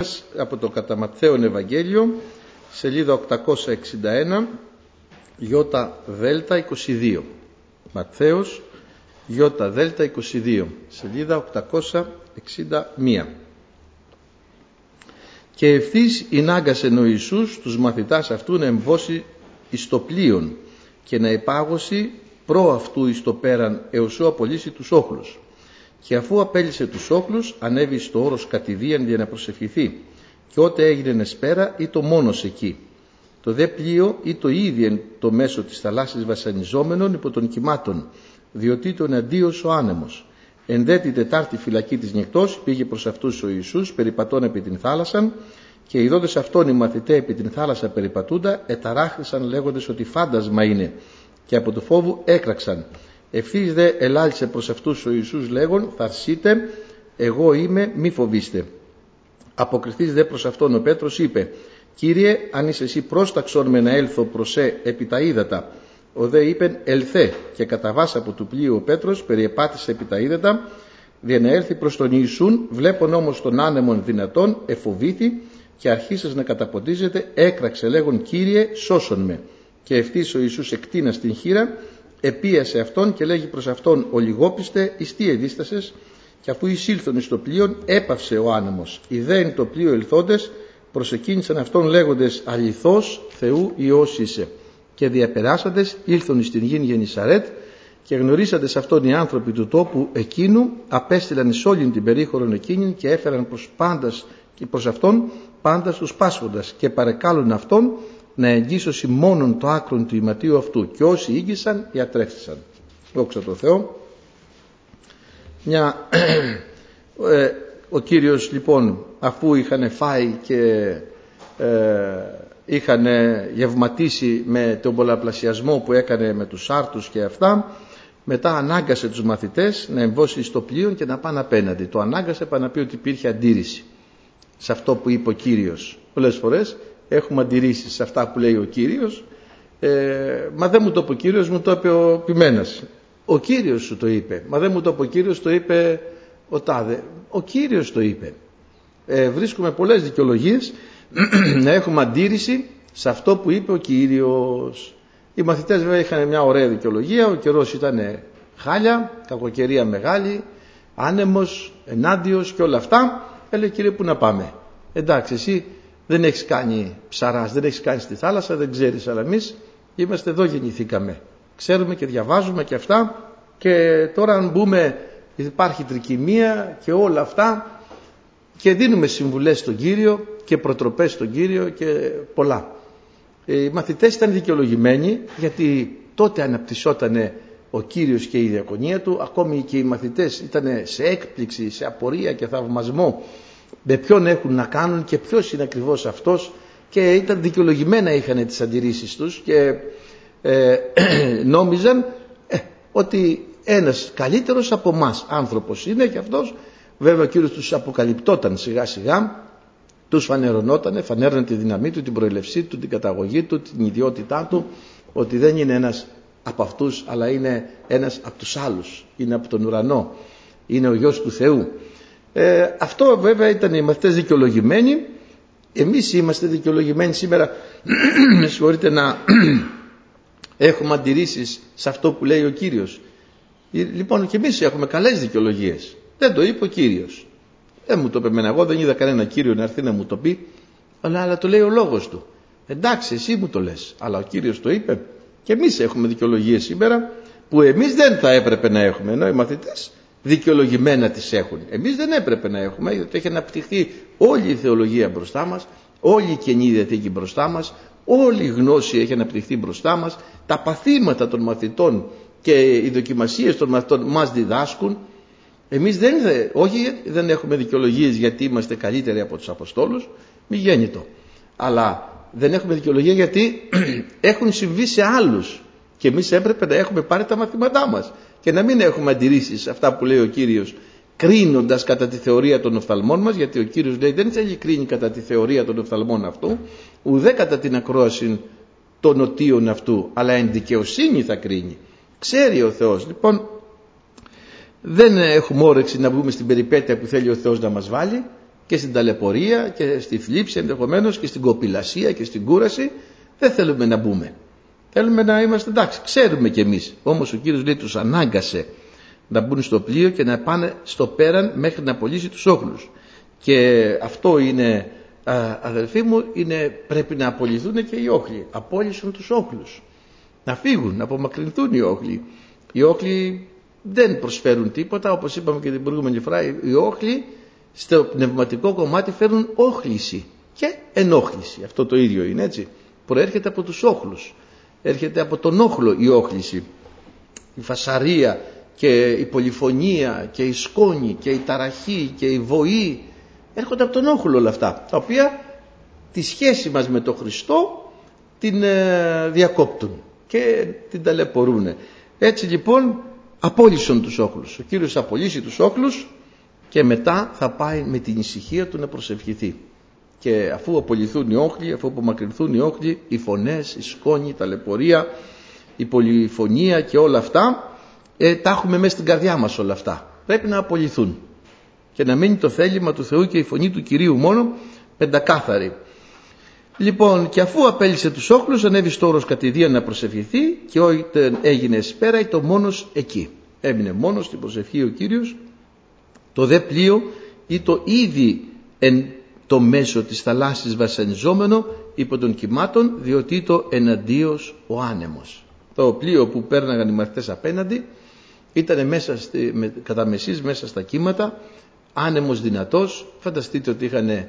Από το κατά Ματθαίον Ευαγγέλιο, σελίδα 861, Ιώτα Δέλτα 22. Ματθαίος Ιώτα Δέλτα 22, σελίδα 861. Και ευθύς ενάγκασεν ο Ιησούς τους μαθητάς αυτού να εμβώσει εις το πλοίον και να υπάγωσει προ αυτού εις το πέραν έως απολύσει τους όχλους. Και αφού απέλυσε τους όχλους, ανέβη στο όρος κατηδίαν για να προσευχηθεί. Και ότε έγινε εσπέρα, ή το μόνος εκεί. Το δε πλοίο ή το ήδη εν το μέσο της θαλάσσης βασανιζόμενων υπό των κυμάτων, διότι τον αντίος ο άνεμος. Εν δε την τετάρτη φυλακή της νυχτός πήγε προς αυτούς ο Ιησούς περιπατών επί την θάλασσαν, και ειδώντες αυτόν οι μαθηταί επί την θάλασσα περιπατούντα, εταράχθησαν λέγοντες ότι φάντασμα είναι, και από το φόβο έκραξαν. Ευθύς δε ελάλησε προς αυτούς ο Ιησούς λέγον, θαρσείτε, εγώ είμαι, μη φοβήστε. Αποκριθείς δε προς αυτόν ο Πέτρος είπε, Κύριε, αν είσαι εσύ πρόσταξον με να έλθω προς επί τα ύδατα. Ο δε είπεν, ελθέ, και κατά βάσα από του πλοίου ο Πέτρος περιεπάτησε επί τα ύδατα, δια να έλθει προς τον Ιησούν, βλέπον όμως τον άνεμον δυνατόν, εφοβήθη, και αρχίσας να καταποντίζεται, έκραξε λέγον, Κύριε, σώσον με. Και ευθύς ο Ιησούς εκτείνας την χείρα, επίασε αυτόν και λέγει προς αυτόν, ολιγόπιστε, εις τι εδίστασες, και αφού εισήλθον εις το πλοίον, έπαυσε ο άνεμος. Οι δε εν το πλοίο ελθόντες, προσεκίνησαν αυτόν λέγοντες, αληθώς Θεού Υιός είσαι. Και διαπεράσαντες ήλθον εις την γην Γενισαρέτ, και γνωρίσαντες αυτόν οι άνθρωποι του τόπου εκείνου, απέστειλαν εις όλην την περίχωρον εκείνην και έφεραν προς αυτόν πάντας τους πάσχοντας, και παρεκάλουν αυτόν να εγγύσωση μόνον το άκρον του ηματίου αυτού, και όσοι ήγησαν ιατρεύτησαν. Δόξα τω Θεώ. Ο Κύριος λοιπόν, αφού είχαν φάει και είχαν γευματίσει με τον πολλαπλασιασμό που έκανε με τους άρτους και αυτά, μετά ανάγκασε τους μαθητές να εμβώσει στο πλοίο και να πάνε απέναντι. Το ανάγκασε πάνω να πει ότι υπήρχε αντίρρηση σε αυτό που είπε ο Κύριος. Πολλές φορές έχουμε αντιρρήσεις σε αυτά που λέει ο Κύριος, μα δεν μου το είπε ο Κύριος, μου το είπε ο Ποιμένας. Ο Κύριος σου το είπε. Μα δεν μου το είπε ο Κύριος, το είπε ο τάδε. Ο Κύριος το είπε. Βρίσκουμε πολλές δικαιολογίες να έχουμε αντίρρηση σε αυτό που είπε ο Κύριος. Οι μαθητές βέβαια είχαν μια ωραία δικαιολογία, ο καιρός ήταν χάλια, κακοκαιρία μεγάλη, άνεμος, ενάντιος και όλα αυτά. Έλεγε, Κύριε, πού να πάμε? Εντάξει, εσύ δεν έχεις κάνει ψαράς, δεν έχεις κάνει στη θάλασσα, δεν ξέρεις, αλλά εμείς είμαστε εδώ, γεννηθήκαμε. Ξέρουμε και διαβάζουμε και αυτά, και τώρα αν μπούμε υπάρχει τρικυμία και όλα αυτά, και δίνουμε συμβουλές στον Κύριο και προτροπές στον Κύριο και πολλά. Οι μαθητές ήταν δικαιολογημένοι, γιατί τότε αναπτυσσόταν ο Κύριος και η διακονία του, ακόμη και οι μαθητές ήταν σε έκπληξη, σε απορία και θαυμασμό με ποιον έχουν να κάνουν και ποιος είναι ακριβώς αυτός, και ήταν δικαιολογημένα, είχαν τις αντιρρήσεις τους και νόμιζαν ότι ένας καλύτερος από μας άνθρωπος είναι, και αυτός βέβαια ο Κύριος τους αποκαλυπτόταν σιγά σιγά, τους φανέρωνε τη δύναμή του, την προελευσή του, την καταγωγή του, την ιδιότητά του, ότι δεν είναι ένας από αυτούς, αλλά είναι ένας από τους άλλους, είναι από τον ουρανό, είναι ο Υιός του Θεού. Αυτό βέβαια ήταν οι μαθητές δικαιολογημένοι. Εμείς είμαστε δικαιολογημένοι σήμερα με συγχωρείτε, να έχουμε αντιρρήσεις σε αυτό που λέει ο Κύριος. Λοιπόν, και εμείς έχουμε καλές δικαιολογίες. Δεν το είπε ο Κύριος, δεν μου το είπε εμένα, εγώ δεν είδα κανένα Κύριο να έρθει να μου το πει, αλλά το λέει ο λόγος του. Εντάξει, εσύ μου το λες, αλλά ο Κύριος το είπε. Και εμείς έχουμε δικαιολογίες σήμερα που εμείς δεν θα έπρεπε να έχουμε, ενώ οι μαθητές δικαιολογημένα τις έχουν. Εμείς δεν έπρεπε να έχουμε, γιατί έχει αναπτυχθεί όλη η θεολογία μπροστά μας, όλη η Καινή Διαθήκη μπροστά μας, όλη η γνώση έχει αναπτυχθεί μπροστά μας, τα παθήματα των μαθητών και οι δοκιμασίες των μαθητών μας διδάσκουν. Εμείς δεν έχουμε δικαιολογίες γιατί είμαστε καλύτεροι από τους Αποστόλους, μη γέννητο, αλλά δεν έχουμε δικαιολογία γιατί έχουν συμβεί σε άλλους, και εμείς έπρεπε να έχουμε πάρει τα μαθήματά μας και να μην έχουμε αντιρρήσεις σε αυτά που λέει ο Κύριος, κρίνοντας κατά τη θεωρία των οφθαλμών μας, γιατί ο Κύριος λέει δεν θέλει κρίνει κατά τη θεωρία των οφθαλμών αυτού, ουδέ κατά την ακρόαση των νοτίων αυτού, αλλά εν δικαιοσύνη θα κρίνει. Ξέρει ο Θεός. Λοιπόν, δεν έχουμε όρεξη να μπούμε στην περιπέτεια που θέλει ο Θεός να μας βάλει, και στην ταλαιπωρία και στη θλίψη ενδεχομένως και στην κοπηλασία και στην κούραση. Δεν θέλουμε να μπούμε. Θέλουμε να είμαστε εντάξει, ξέρουμε κι εμείς. Όμως ο Κύριος λέει τους ανάγκασε να μπουν στο πλοίο και να πάνε στο πέραν μέχρι να απολύσει τους όχλους. Και αυτό είναι, αδελφοί μου, πρέπει να απολυθούν και οι όχλοι. Απόλυσαν τους όχλους. Να φύγουν, να απομακρυνθούν οι όχλοι. Οι όχλοι δεν προσφέρουν τίποτα, όπως είπαμε και την προηγούμενη φορά. Οι όχλοι στο πνευματικό κομμάτι φέρουν όχληση και ενόχληση. Αυτό το ίδιο είναι, έτσι. Προέρχεται από τους όχλους. Έρχεται από τον όχλο η όχληση. Η φασαρία και η πολυφωνία και η σκόνη και η ταραχή και η βοή έρχονται από τον όχλο όλα αυτά, τα οποία τη σχέση μας με τον Χριστό την διακόπτουν και την ταλαιπωρούν. Έτσι λοιπόν απόλυσαν τους όχλους. Ο Κύριος απολύσει τους όχλους και μετά θα πάει με την ησυχία του να προσευχηθεί. Και αφού απολυθούν οι όχλοι, αφού απομακρυνθούν οι όχλοι, οι φωνές, η σκόνη, η ταλαιπωρία, η πολυφωνία και όλα αυτά, τα έχουμε μέσα στην καρδιά μας όλα αυτά. Πρέπει να απολυθούν και να μείνει το θέλημα του Θεού και η φωνή του Κυρίου μόνο πεντακάθαρη. Λοιπόν, και αφού απέλυσε τους όχλους, ανέβη στο όρος κατηδία να προσευχηθεί και όταν έγινε εσπέρα ήταν μόνος εκεί. Έμεινε μόνος στην προσευχή ο Κύριος. Το δε πλοίο ή το ήδη εν το μέσο της θαλάσσης βασανιζόμενο υπό των κυμάτων, διότι το εναντίος ο άνεμος. Το πλοίο που πέρναγαν οι μαθητές απέναντι ήταν μέσα κατά μεσής μέσα στα κύματα, άνεμος δυνατός. Φανταστείτε ότι είχαν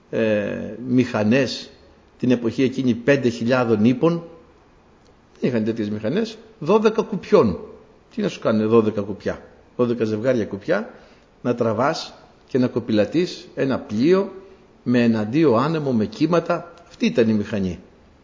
μηχανές την εποχή εκείνη 5.000 ύπων. Δεν είχαν τέτοιες μηχανές, 12 κουπιών. Τι να σου κάνουν 12 κουπιά, 12 ζευγάρια κουπιά, να τραβάς και να κοπηλατείς ένα πλοίο με εναντίο άνεμο, με κύματα. Αυτή ήταν η μηχανή.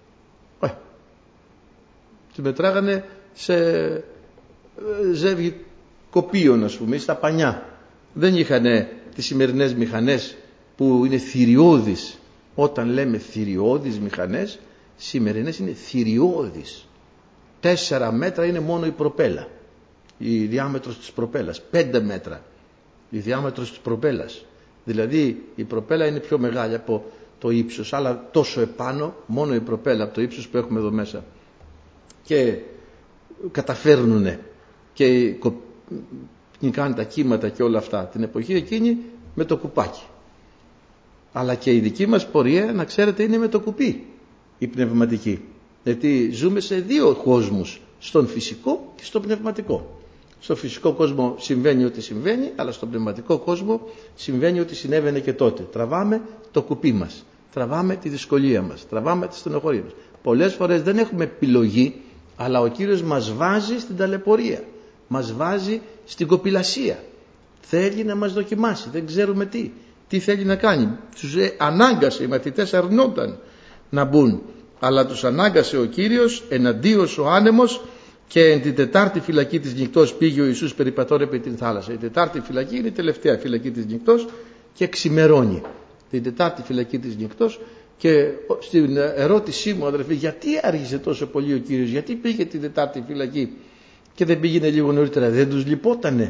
Τη μετράγανε σε ζεύγη κοπίων, ας πούμε, στα πανιά. Δεν είχαν τις σημερινές μηχανές που είναι θηριώδεις. Όταν λέμε θηριώδεις μηχανές, σημερινές είναι θηριώδεις. 4 μέτρα είναι μόνο η προπέλα, η διάμετρος της προπέλας. 5 μέτρα η διάμετρος της προπέλας. Δηλαδή η προπέλα είναι πιο μεγάλη από το ύψος, αλλά τόσο επάνω μόνο η προπέλα από το ύψος που έχουμε εδώ μέσα. Και καταφέρνουνε και νικάνε τα κύματα και όλα αυτά την εποχή εκείνη με το κουπάκι. Αλλά και η δική μας πορεία, να ξέρετε, είναι με το κουπί η πνευματική. Γιατί ζούμε σε 2 κόσμους, στον φυσικό και στον πνευματικό. Στο φυσικό κόσμο συμβαίνει ό,τι συμβαίνει, αλλά στον πνευματικό κόσμο συμβαίνει ό,τι συνέβαινε και τότε. Τραβάμε το κουπί μας, τραβάμε τη δυσκολία μας, τραβάμε τη στενοχωρία μας. Πολλές φορές δεν έχουμε επιλογή, αλλά ο Κύριος μας βάζει στην ταλαιπωρία, μας βάζει στην κοπηλασία. Θέλει να μας δοκιμάσει, δεν ξέρουμε τι θέλει να κάνει. Τους ανάγκασε, οι μαθητές αρνόταν να μπουν, αλλά τους ανάγκασε ο Κύριος, εναντίος ο άνεμος. Και εν την 4η φυλακή της νυχτός πήγε ο Ιησούς περιπατών επί την θάλασσα. Η 4η φυλακή είναι η τελευταία φυλακή της νυχτός και ξημερώνει. Την 4η φυλακή της νυχτός. Και στην ερώτησή μου, αδερφοί, γιατί άργησε τόσο πολύ ο Κύριος, γιατί πήγε την 4η φυλακή και δεν πήγαινε λίγο νωρίτερα? Δεν τους λυπότανε,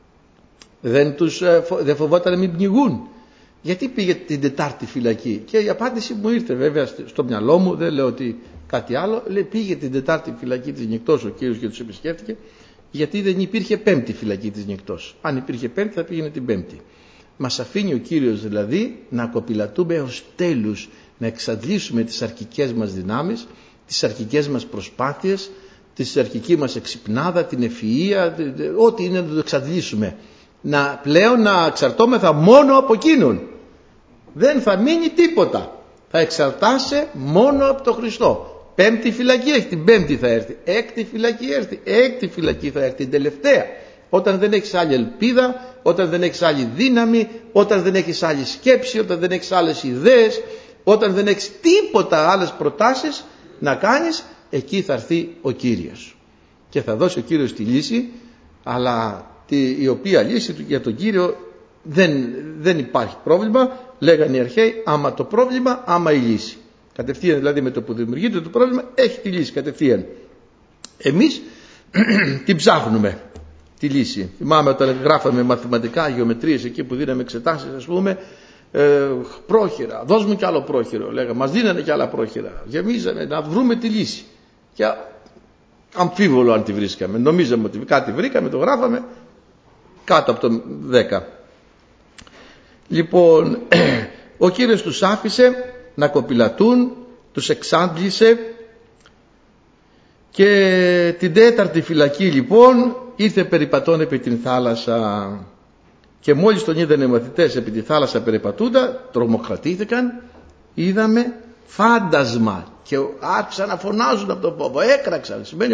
δεν φοβότανε μην πνιγούν? Γιατί πήγε την 4η φυλακή? Και η απάντηση μου ήρθε βέβαια στο μυαλό μου, δεν λέω ότι κάτι άλλο. Λέει, πήγε την 4η φυλακή της νυχτός ο Κύριος και τους επισκέφτηκε, γιατί δεν υπήρχε 5η φυλακή της νυχτός. Αν υπήρχε 5η θα πήγαινε την 5η. Μας αφήνει ο Κύριος δηλαδή να κοπηλατούμε έως τέλους, να εξαντλήσουμε τις αρχικές μας δυνάμεις, τις αρχικές μας προσπάθειες, τη αρχική μας εξυπνάδα, την ευφυΐα, ό,τι είναι να το εξαντλήσουμε. Πλέον να εξαρτώμεθα μόνο από Εκείνον. Δεν θα μείνει τίποτα. Θα εξαρτάσαι μόνο από τον Χριστό. 5η φυλακή έχει, την 5η θα έρθει. 6η φυλακή έρθει. 6η φυλακή θα έρθει, την τελευταία. Όταν δεν έχεις άλλη ελπίδα, όταν δεν έχεις άλλη δύναμη, όταν δεν έχεις άλλη σκέψη, όταν δεν έχεις άλλες ιδέες, όταν δεν έχεις τίποτα άλλες προτάσεις να κάνεις, εκεί θα έρθει ο Κύριος. Και θα δώσει ο Κύριος τη λύση, αλλά η οποία λύση για τον Κύριο δεν υπάρχει πρόβλημα. Λέγανε οι αρχαίοι, άμα το πρόβλημα, άμα η λύση. Κατευθείαν δηλαδή με το που δημιουργείται το πρόβλημα έχει τη λύση κατευθείαν. Εμείς την ψάχνουμε τη λύση. Θυμάμαι όταν γράφαμε μαθηματικά, γεωμετρίες εκεί που δίναμε εξετάσεις, ας πούμε, πρόχειρα, δώσ' μου κι άλλο πρόχειρο, λέγαμε, μας δίνανε κι άλλα πρόχειρα, γεμίζαμε να βρούμε τη λύση. Και αμφίβολο αν τη βρίσκαμε, νομίζαμε ότι κάτι βρήκαμε, το γράφαμε κάτω από το 10. Λοιπόν, ο Κύριος τους άφησε να κοπηλατούν, τους εξάντλησε, και την 4η φυλακή λοιπόν ήρθε περιπατών επί την θάλασσα, και μόλις τον είδανε οι μαθητές επί τη θάλασσα περιπατούντα, τρομοκρατήθηκαν, είδαμε φάντασμα και άρχισαν να φωνάζουν από τον φόβο, έκραξαν, σημαίνει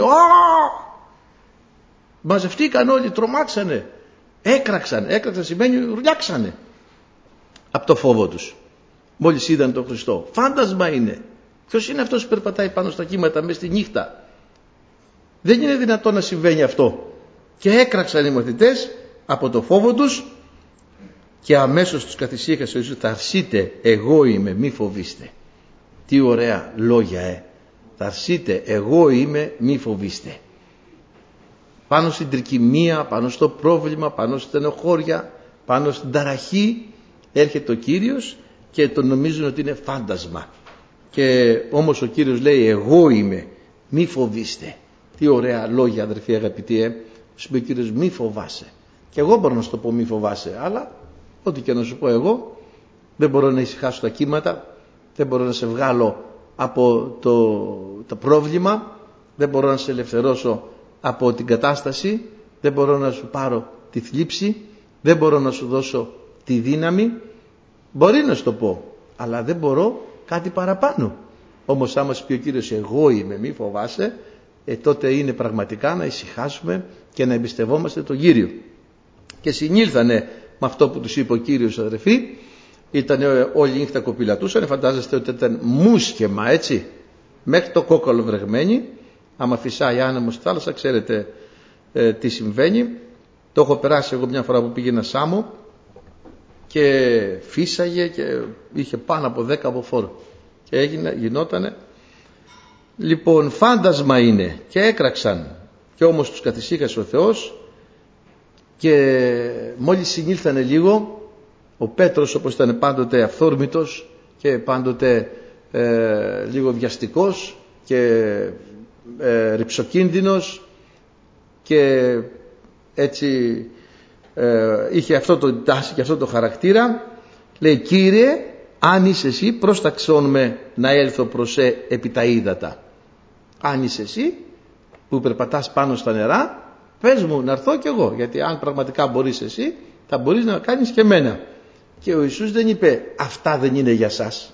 μαζευτήκαν όλοι, τρομάξανε, έκραξαν σημαίνει ρουλιάξανε από το φόβο τους μόλις είδαν τον Χριστό. Φάντασμα είναι. Ποιος είναι αυτός που περπατάει πάνω στα κύματα μες στη νύχτα? Δεν είναι δυνατόν να συμβαίνει αυτό. Και έκραξαν οι μαθητές από το φόβο τους, και αμέσως τους καθησύχασε ο Ιησούς, θα αρσείτε, εγώ είμαι, μη φοβήστε. Τι ωραία λόγια, θα αρσείτε, εγώ είμαι, μη φοβήστε. Πάνω στην τρικυμία, πάνω στο πρόβλημα, πάνω στην στενοχώρια, πάνω στην ταραχή έρχεται ο Κύριος και τον νομίζουν ότι είναι φάντασμα. Και όμως ο Κύριος λέει, εγώ είμαι, μη φοβήστε. Τι ωραία λόγια, αδερφοί αγαπητοί, σου είπε ο Κύριος, μη φοβάσαι. Και εγώ μπορώ να σου το πω, μη φοβάσαι, αλλά ό,τι και να σου πω εγώ, δεν μπορώ να ησυχάσω τα κύματα, δεν μπορώ να σε βγάλω από το πρόβλημα, δεν μπορώ να σε ελευθερώσω από την κατάσταση, δεν μπορώ να σου πάρω τη θλίψη, δεν μπορώ να σου δώσω τη δύναμη. Μπορεί να σου το πω, αλλά δεν μπορώ κάτι παραπάνω. Όμως άμα σου πει ο Κύριος, εγώ είμαι, μη φοβάσαι, τότε είναι πραγματικά να ησυχάσουμε και να εμπιστευόμαστε τον Κύριο. Και συνήλθανε με αυτό που τους είπε ο Κύριος, αδερφοί. Ήταν όλη νύχτα κοπηλατούσαν, φαντάζεστε ότι ήταν μουσκεμα, έτσι, μέχρι το κόκαλο βρεγμένοι. Άμα φυσάει άνεμος στη θάλασσα, ξέρετε τι συμβαίνει. Το έχω περάσει εγώ μια φορά που πήγαινα Σάμο και φύσαγε και είχε πάνω από 10 από φόρο και γινότανε. Λοιπόν, φάντασμα είναι, και έκραξαν, και όμως τους καθησύχασε ο Θεός. Και μόλις συνήλθανε λίγο, ο Πέτρος, όπως ήταν πάντοτε αυθόρμητος και πάντοτε λίγο βιαστικός και ρυψοκίνδυνος, και έτσι είχε αυτό το τάση και αυτό το χαρακτήρα, λέει, Κύριε, αν είσαι εσύ, πρόσταξόν με να έλθω προς επί τα ύδατα. Αν είσαι εσύ που περπατάς πάνω στα νερά, πες μου να έρθω κι εγώ, γιατί αν πραγματικά μπορείς εσύ, θα μπορείς να κάνεις και εμένα. Και ο Ιησούς δεν είπε, αυτά δεν είναι για σας,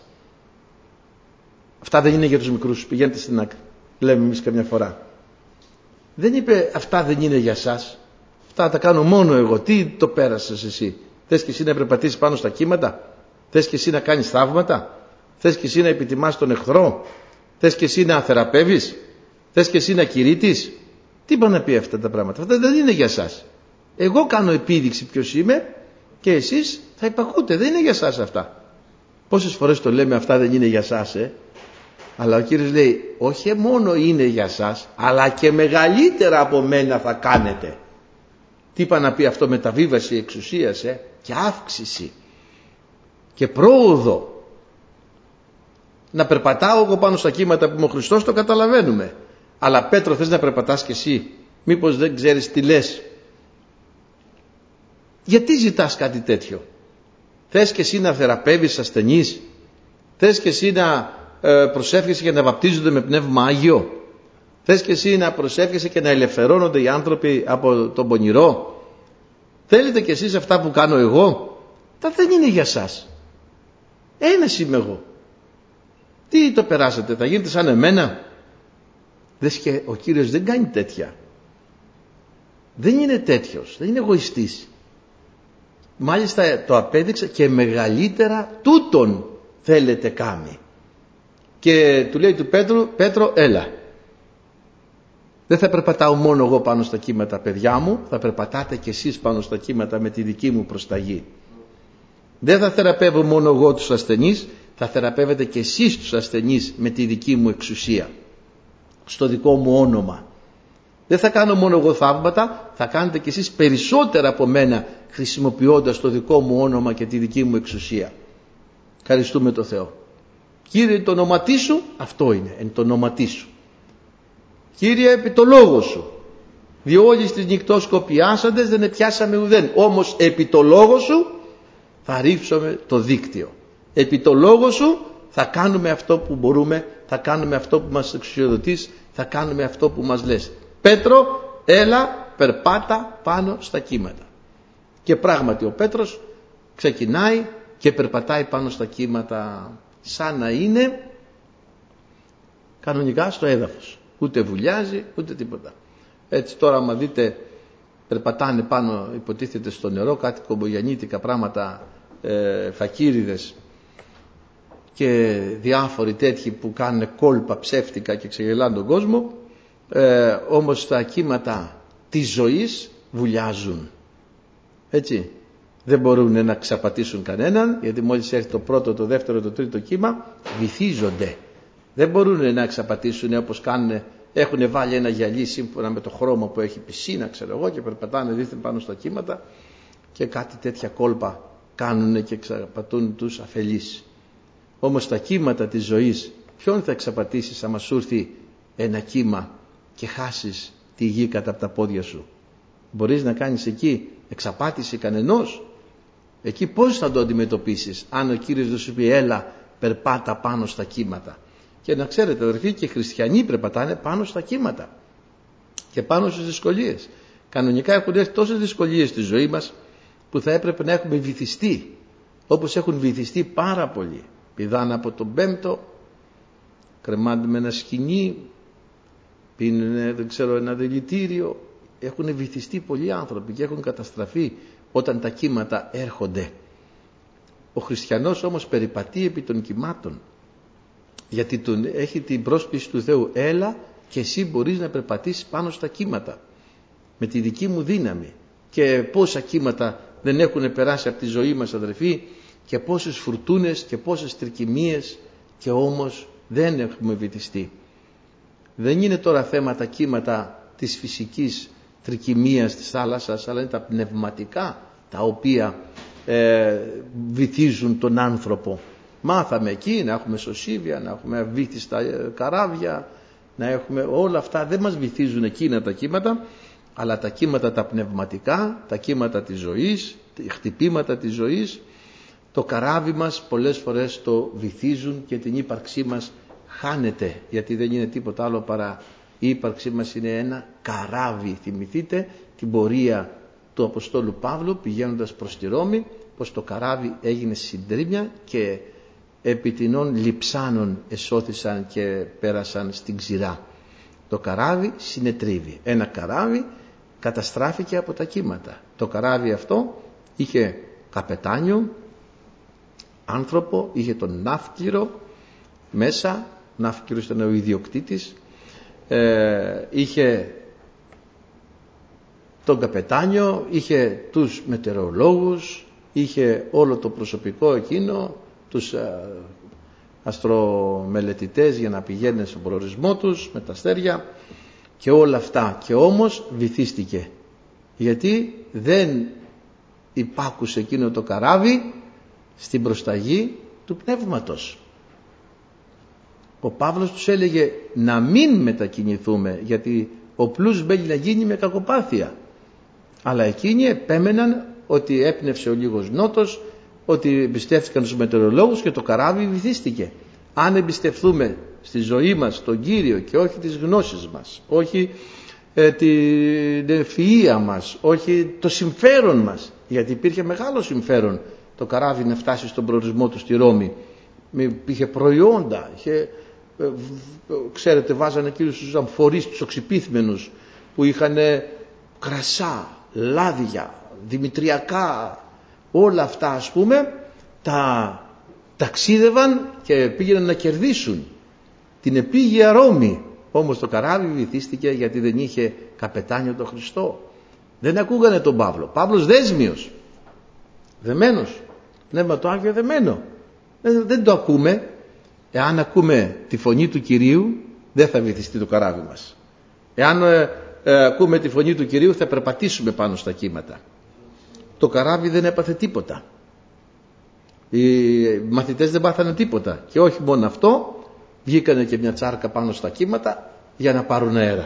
αυτά δεν είναι για τους μικρούς, πηγαίνετε στην άκρη, λέμε εμείς καμιά φορά. Δεν είπε, αυτά δεν είναι για σας, αυτά τα κάνω μόνο εγώ. Τι το πέρασες εσύ? Θες και εσύ να περπατήσεις πάνω στα κύματα? Θες και εσύ να κάνεις θαύματα? Θες και εσύ να επιτιμάς τον εχθρό? Θες και εσύ να θεραπεύεις? Θες και εσύ να κηρύττεις? Τι είπα να πει αυτά τα πράγματα? Αυτά δεν είναι για σας. Εγώ κάνω επίδειξη ποιος είμαι και εσείς θα υπακούτε. Δεν είναι για σας αυτά. Πόσες φορές το λέμε, αυτά δεν είναι για σας, Αλλά ο Κύριος λέει, όχι μόνο είναι για σας, αλλά και μεγαλύτερα από μένα θα κάνετε. Τι είπα να πει αυτό? Μεταβίβαση εξουσίας, και αύξηση και πρόοδο. Να περπατάω εγώ πάνω στα κύματα που είμαι ο Χριστός, το καταλαβαίνουμε. Αλλά Πέτρο, θες να περπατάς κι εσύ? Μήπως δεν ξέρεις τι λες? Γιατί ζητάς κάτι τέτοιο? Θες κι εσύ να θεραπεύεις ασθενείς? Θες κι εσύ να προσεύχεσαι και να βαπτίζονται με Πνεύμα Άγιο? Θες κι εσύ να προσεύχεσαι και να ελευθερώνονται οι άνθρωποι από τον πονηρό? Θέλετε κι εσείς αυτά που κάνω εγώ? Τα δεν είναι για σας. Ένας είμαι εγώ. Τι το περάσατε? Θα γίνετε σαν εμένα? Δες, και ο Κύριος δεν κάνει τέτοια. Δεν είναι τέτοιος, δεν είναι εγωιστής. Μάλιστα το απέδειξε, και μεγαλύτερα τούτον θέλετε κάμει. Και του λέει του Πέτρου, Πέτρο, έλα. Δεν θα περπατάω μόνο εγώ πάνω στα κύματα, παιδιά μου, θα περπατάτε κι εσείς πάνω στα κύματα με τη δική μου προσταγή. Δεν θα θεραπεύω μόνο εγώ τους ασθενείς, θα θεραπεύετε κι εσείς τους ασθενείς με τη δική μου εξουσία, στο δικό μου όνομα. Δεν θα κάνω μόνο εγώ θαύματα, θα κάνετε κι εσείς περισσότερα από μένα, χρησιμοποιώντας το δικό μου όνομα και τη δική μου εξουσία. Ευχαριστούμε το Θεό. Κύριε, το όνοματί σου, αυτό είναι, εν το όνοματί σου. Κύριε, επί το λόγο σου. Διόλοι στις νυχτός κοπιάσαντες δεν επιάσαμε ουδέν. Όμως επί το λόγο σου θα ρίψουμε το δίκτυο. Επί το λόγο σου θα κάνουμε αυτό που μπορούμε, θα κάνουμε αυτό που μας εξουσιοδοτείς, θα κάνουμε αυτό που μας λες. Πέτρο, έλα, περπάτα πάνω στα κύματα. Και πράγματι ο Πέτρος ξεκινάει και περπατάει πάνω στα κύματα, σαν να είναι κανονικά στο έδαφος. Ούτε βουλιάζει ούτε τίποτα. Έτσι τώρα άμα δείτε περπατάνε πάνω, υποτίθεται στο νερό, κάτι κομπογιανίτικα πράγματα, φακίριδες και διάφοροι τέτοιοι που κάνουν κόλπα ψεύτικα και ξεγελάνε τον κόσμο, όμως τα κύματα της ζωής βουλιάζουν. Έτσι, δεν μπορούν να ξαπατήσουν κανέναν, γιατί μόλις έρθει το πρώτο, το δεύτερο, το τρίτο κύμα βυθίζονται. Δεν μπορούν να εξαπατήσουν όπως κάνουν. Έχουν βάλει ένα γυαλί σύμφωνα με το χρώμα που έχει πισίνα, ξέρω εγώ, και περπατάνε δίθεν πάνω στα κύματα και κάτι τέτοια κόλπα κάνουν και εξαπατούν τους αφελείς. Όμως τα κύματα της ζωής, ποιον θα εξαπατήσεις άμα σου έρθει ένα κύμα και χάσεις τη γη κατά από τα πόδια σου? Μπορείς να κάνεις εκεί εξαπάτηση κανενός? Εκεί πώς θα το αντιμετωπίσεις αν ο Κύριος δεν σου πει έλα περπάτα πάνω στα κύματα? Και να ξέρετε αδερφοί, και οι χριστιανοί περπατάνε πάνω στα κύματα και πάνω στις δυσκολίες. Κανονικά έχουν έρθει τόσες δυσκολίες στη ζωή μας που θα έπρεπε να έχουμε βυθιστεί, όπως έχουν βυθιστεί πάρα πολλοί. Πηδάνε από τον πέμπτο, κρεμάνε με ένα σκοινί, πίνουν δεν ξέρω ένα δηλητήριο. Έχουν βυθιστεί πολλοί άνθρωποι και έχουν καταστραφεί όταν τα κύματα έρχονται. Ο χριστιανός όμως περιπατεί επί των κυμάτων, γιατί έχει την πρόσπιση του Θεού. Έλα και εσύ μπορείς να περπατήσεις πάνω στα κύματα με τη δική μου δύναμη. Και πόσα κύματα δεν έχουν περάσει από τη ζωή μας αδερφοί, και πόσες φουρτούνες και πόσες τρικυμίες, και όμως δεν έχουμε βυθιστεί. Δεν είναι τώρα θέματα κύματα της φυσικής τρικυμίας της θάλασσας, αλλά είναι τα πνευματικά τα οποία βυθίζουν τον άνθρωπο. Μάθαμε εκεί να έχουμε σωσίβια, να έχουμε βύθιστα καράβια, να έχουμε όλα αυτά. Δεν μας βυθίζουν εκείνα τα κύματα, αλλά τα κύματα τα πνευματικά, τα κύματα της ζωής, τα χτυπήματα της ζωής, το καράβι μας πολλές φορές το βυθίζουν και την ύπαρξή μας χάνεται, γιατί δεν είναι τίποτα άλλο παρά η ύπαρξή μας είναι ένα καράβι. Θυμηθείτε την πορεία του Αποστόλου Παύλου πηγαίνοντας προς τη Ρώμη, πως το καράβι έγινε συντρίμμια και επί τινών λειψάνων εσώθησαν και πέρασαν στην ξηρά. Το καράβι συνετρίβει. Ένα καράβι καταστράφηκε από τα κύματα. Το καράβι αυτό είχε καπετάνιο, άνθρωπο, είχε τον ναύκυρο μέσα, ναύκυρος ήταν ο ιδιοκτήτης, είχε τον καπετάνιο, είχε τους μετεωρολόγους, είχε όλο το προσωπικό εκείνο, τους αστρομελετητές για να πηγαίνουν στον προορισμό τους με τα αστέρια και όλα αυτά. Και όμως βυθίστηκε, γιατί δεν υπάκουσε εκείνο το καράβι στην προσταγή του πνεύματος. Ο Παύλος τους έλεγε να μην μετακινηθούμε, γιατί ο πλούς μπαίνει να γίνει με κακοπάθεια. Αλλά εκείνοι επέμεναν ότι έπνευσε ο λίγος νότος, ότι εμπιστεύτηκαν στους μετεωρολόγους και το καράβι βυθίστηκε. Αν εμπιστευτούμε στη ζωή μας τον Κύριο και όχι τις γνώσεις μας, όχι την ευφυΐα μας, όχι το συμφέρον μας, γιατί υπήρχε μεγάλο συμφέρον το καράβι να φτάσει στον προορισμό του στη Ρώμη. Είχε προϊόντα, ξέρετε, βάζανε εκείνους τους αμφορείς, τους οξυπίθμενους που είχαν κρασά, λάδια, δημητριακά, όλα αυτά ας πούμε, τα ταξίδευαν και πήγαιναν να κερδίσουν την επίγεια Ρώμη. Όμως το καράβι βυθίστηκε γιατί δεν είχε καπετάνιο τον Χριστό. Δεν ακούγανε τον Παύλο. Παύλος δέσμιος, δεμένος, πνεύμα το Άγιο δεμένο. Δεν το ακούμε. Εάν ακούμε τη φωνή του Κυρίου δεν θα βυθιστεί το καράβι μας. Εάν ακούμε τη φωνή του Κυρίου θα περπατήσουμε πάνω στα κύματα. Το καράβι δεν έπαθε τίποτα. Οι μαθητές δεν πάθανε τίποτα. Και όχι μόνο αυτό, βγήκανε και μια τσάρκα πάνω στα κύματα για να πάρουν αέρα.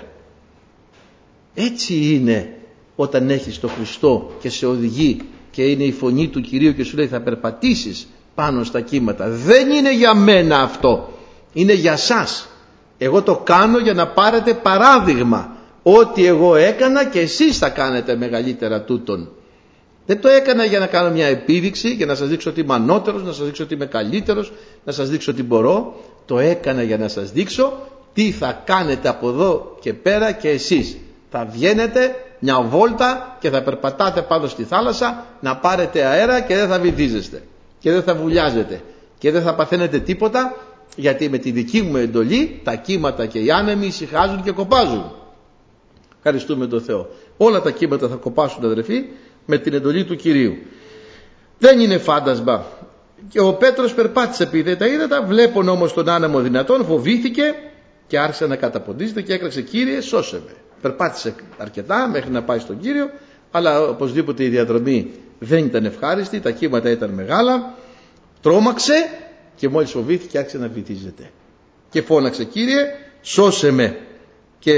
Έτσι είναι όταν έχεις τον Χριστό και σε οδηγεί και είναι η φωνή του Κυρίου και σου λέει θα περπατήσεις πάνω στα κύματα. Δεν είναι για μένα αυτό, είναι για σας. Εγώ το κάνω για να πάρετε παράδειγμα. Ό,τι εγώ έκανα και εσείς θα κάνετε μεγαλύτερα τούτον. Δεν το έκανα για να κάνω μια επίδειξη, για να σας δείξω ότι είμαι ανώτερος, να σας δείξω ότι είμαι καλύτερος, να σας δείξω ότι μπορώ. Το έκανα για να σας δείξω τι θα κάνετε από εδώ και πέρα και εσείς. Θα βγαίνετε μια βόλτα και θα περπατάτε πάνω στη θάλασσα να πάρετε αέρα και δεν θα βυθίζεστε και δεν θα βουλιάζετε και δεν θα παθαίνετε τίποτα, γιατί με τη δική μου εντολή τα κύματα και οι άνεμοι ησυχάζουν και κοπάζουν. Ευχαριστούμε τον Θεό. Όλα τα κύματα θα κοπάσουν, αδερφοί, με την εντολή του Κυρίου. Δεν είναι φάντασμα. Και ο Πέτρος περπάτησε επί τα ύδατα, βλέπουν όμως τον άνεμο δυνατόν, φοβήθηκε και άρχισε να καταποντίζεται και έκραξε, Κύριε σώσε με. Περπάτησε αρκετά μέχρι να πάει στον Κύριο, αλλά οπωσδήποτε η διαδρομή δεν ήταν ευχάριστη, τα κύματα ήταν μεγάλα, τρόμαξε και μόλις φοβήθηκε άρχισε να βυθίζεται. Και φώναξε, Κύριε σώσε με. Και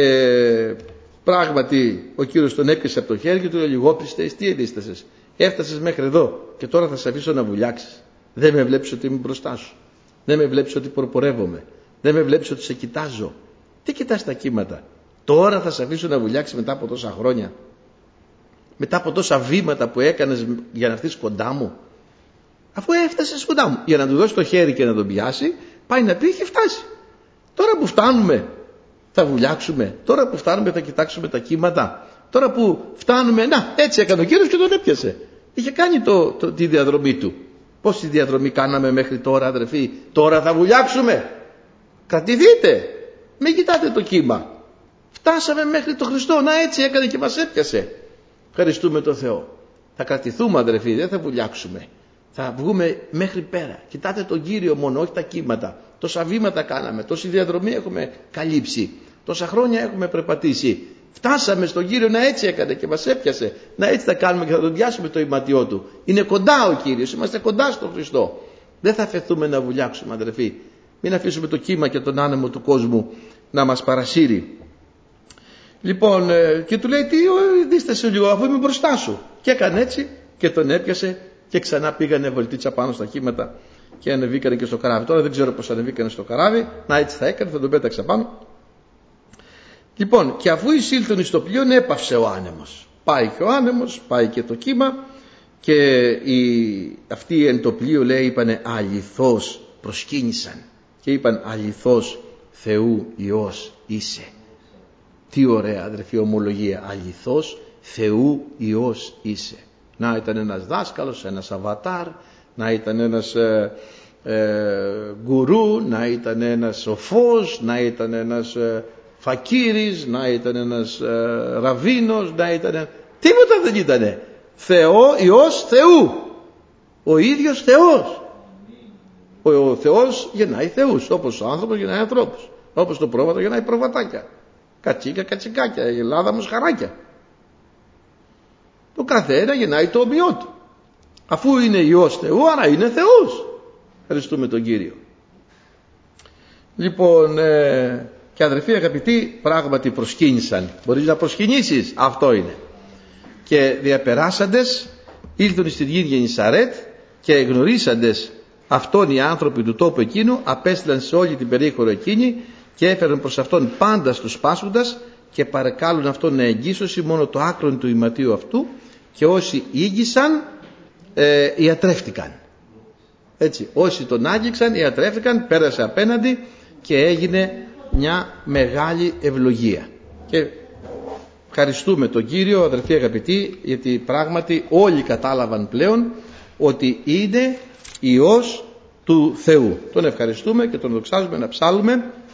πράγματι ο Κύριος τον έπιασε από το χέρι και του λέει, λιγόπιστες, τι ενίστασες? Έφτασες μέχρι εδώ και τώρα θα σε αφήσω να βουλιάξεις. Δεν με βλέπεις ότι είμαι μπροστά σου? Δεν με βλέπεις ότι προπορεύομαι? Δεν με βλέπεις ότι σε κοιτάζω? Τι κοιτάς τα κύματα? Τώρα θα σε αφήσω να βουλιάξεις μετά από τόσα χρόνια? Μετά από τόσα βήματα που έκανες για να έρθεις κοντά μου? Αφού έφτασες κοντά μου, για να του δώσει το χέρι και να τον πιάσει, πάει να πει, έχει φτάσει. Τώρα που φτάνουμε θα βουλιάξουμε, τώρα που φτάνουμε θα κοιτάξουμε τα κύματα, τώρα που φτάνουμε, να έτσι έκανε ο Κύριος και τον έπιασε. Είχε κάνει τη διαδρομή του. Πόση διαδρομή κάναμε μέχρι τώρα, αδερφοί? Τώρα θα βουλιάξουμε. Κρατηθείτε, μην κοιτάτε το κύμα. Φτάσαμε μέχρι τον Χριστό, να έτσι έκανε και μας έπιασε. Ευχαριστούμε τον Θεό. Θα κρατηθούμε, αδερφοί, δεν θα βουλιάξουμε. Θα βγούμε μέχρι πέρα. Κοιτάτε τον Κύριο μόνο, όχι τα κύματα. Τόσα βήματα κάναμε, τόση διαδρομή έχουμε καλύψει, τόσα χρόνια έχουμε περπατήσει. Φτάσαμε στον Κύριο, να έτσι έκανε και μας έπιασε. Να έτσι θα κάνουμε και θα τον πιάσουμε το ηματιό του. Είναι κοντά ο Κύριος, είμαστε κοντά στον Χριστό. Δεν θα αφαιθούμε να βουλιάξουμε, αδερφοί. Μην αφήσουμε το κύμα και τον άνεμο του κόσμου να μας παρασύρει. Λοιπόν, και του λέει, τι δίστασε λίγο, αφού είμαι μπροστά σου. Και έκανε έτσι και τον έπιασε και ξανά πήγανε βολτίτσα πάνω στα κύματα και ανεβήκανε και στο καράβι. Τώρα δεν ξέρω πώς ανεβήκανε στο καράβι, να έτσι θα έκανε, θα τον πέταξα πάνω. Λοιπόν, και αφού εισήλθον εις το πλοίο, έπαυσε ο άνεμος. Πάει και ο άνεμος, πάει και το κύμα και αυτοί εν το πλοίο, λέει, είπανε αληθώς, προσκύνησαν και είπαν αληθώς Θεού Υιός είσαι. Τι ωραία, αδερφή, ομολογία. Αληθώς Θεού Υιός είσαι. Να ήταν ένας δάσκαλος, ένας αβατάρ, να ήταν ένας γκουρού, να ήταν ένας σοφός, να ήταν ένας φακύρης, να ήταν ένας ραβίνος, να ήταν... Τίποτα δεν ήτανε. Θεό, Υιός Θεού. Ο ίδιος Θεός. Ο Θεός γεννάει θεούς, όπως ο άνθρωπος γεννάει ανθρώπους, όπως το πρόβατο γεννάει προβατάκια, κατσίκα κατσικάκια, Ελλάδα μοσχαράκια. Το καθένα γεννάει το ομοιό του. Αφού είναι Υιός Θεού, άρα είναι Θεός. Ευχαριστούμε τον Κύριο. Λοιπόν, και αδερφοί αγαπητοί, πράγματι προσκύνησαν. Μπορείς να προσκυνήσεις? Αυτό είναι. Και διαπεράσαντες ήλθον στην γη Γεννησαρέτ και γνωρίσαντες αυτόν οι άνθρωποι του τόπου εκείνου απέστειλαν σε όλη την περίχωρο εκείνη και έφεραν προς αυτόν πάντα στους πάσχοντας και παρεκάλουν αυτόν να εγγύσωση μόνο το άκρον του ηματίου αυτού, και όσοι ήγησαν ιατρεύτηκαν. Έτσι, όσοι τον άγγιξαν ιατρεύτηκαν, πέρασε απέναντι και έγινε μια μεγάλη ευλογία. Και ευχαριστούμε τον Κύριο, αδερφοί αγαπητοί, γιατί πράγματι όλοι κατάλαβαν πλέον ότι είναι Υιός του Θεού. Τον ευχαριστούμε και τον δοξάζουμε. Να ψάλουμε